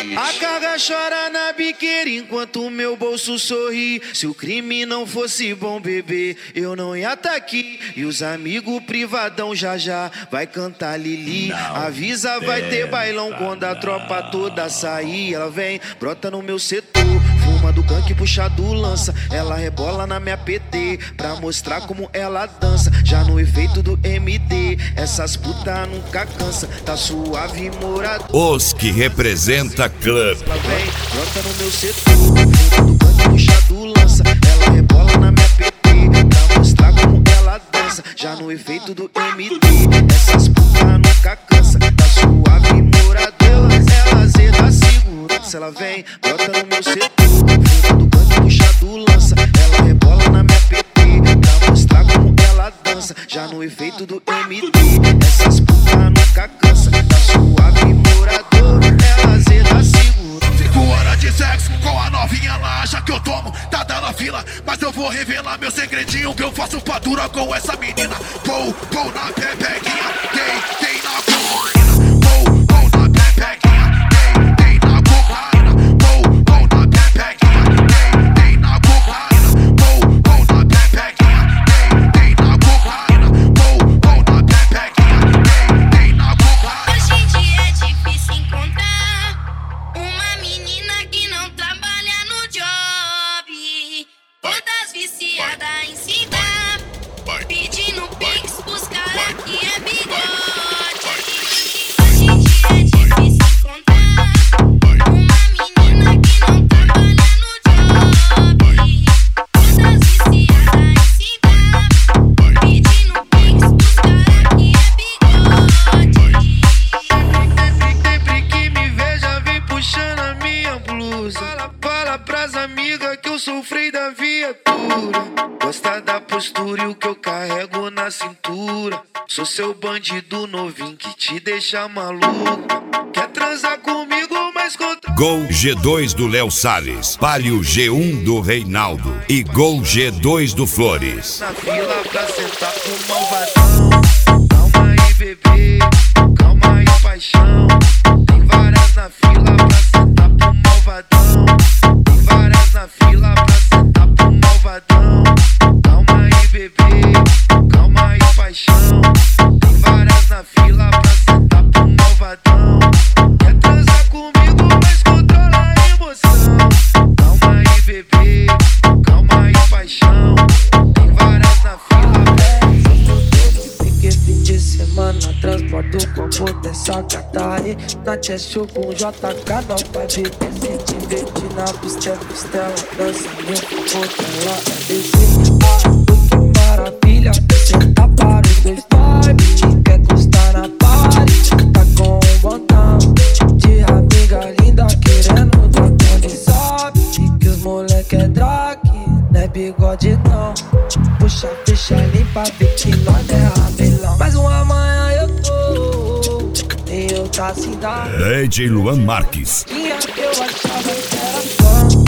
A carga chora na biqueira enquanto o meu bolso sorri. Se o crime não fosse bom, bebê, eu não ia tá aqui. E os amigos privadão já vai cantar Lili. Avisa, vai ter bailão quando a tropa toda sair. Ela vem, brota no meu setor, fuma do gangue, puxa do lança. Ela rebola na minha PT pra mostrar como ela dança. Já no efeito do MD, essas putas nunca cansa. Tá suave, morador. Os que representa clube. Ela vem, brota no meu setor, fuma do gangue, puxa do lança. Ela rebola na minha PT pra mostrar como ela dança. Já no efeito do MD, essas putas nunca cansa. Tá suave, morador. Ela zera segurança. Ela vem, brota no meu setor, fuma do gangue, puxa do lança. Ela rebola na minha PT pra mostrar como ela dança. Já no efeito do MD, essas putas nunca cansa. Tá suave, morador. Ela zera segurança. 5 horas de sexo com a novinha, ela acha que eu tomo, tá dando a fila. Mas eu vou revelar meu segredinho, que eu faço fatura com essa menina. Vou na pepequinha, tem na cocaína. Vou na pepequinha, tem na cocaína. Vou na pepequinha, tem na cocaína. Vou na pepequinha, tem na cocaína. Vou na pepequinha, tem na cocaína. Hoje em dia é difícil encontrar uma menina que não trabalha no job. Todas viciadas em se dar, pedindo pix pros caras que é bigode. Hoje em dia é difícil encontrar uma menina que não trabalha no job. Todas viciadas em se dar, pedindo pix pros caras que é bigode. Sempre que me veja, vem puxando a minha blusa. Fala pras amigas que eu sou o freio da viatura. Gosta da postura e o que eu carrego na cintura. Sou seu bandido novinho que te deixa maluco. Quer transar comigo, mas contra... Gol G2 do Léo Salles, Palio G1 do Reinaldo e Gol G2 do Flores. Na fila pra sentar pro malvadão. Calma aí, bebê, calma aí, paixão. Tem várias na fila pra sentar pro malvadão. Tem várias na fila pra sentar pro malvadão. Calma aí, bebê, calma aí, paixão. Tem várias na fila pra sentar pro malvadão. Quer transar comigo, mas controla a emoção. Calma aí, bebê, calma aí, paixão. Tem várias na fila. Fiquei fim de semana, transporto o copo dessa gata aí. Na Cheshire com JK, não vai beber. Se divertir na pista, costela. Dança meu copo dela, é desse. Que maravilha, senta para os dois vibes. Quer gostar na party, tá com um botão de amiga linda querendo dar aquele sobe. Que os moleque é drag, não é bigode não. Puxa, fecha, limpa, vê que nós é rabelão. Mais uma manhã eu tô em outra cidade. DJ Luan Marques. Tinha que eu achava que era fã.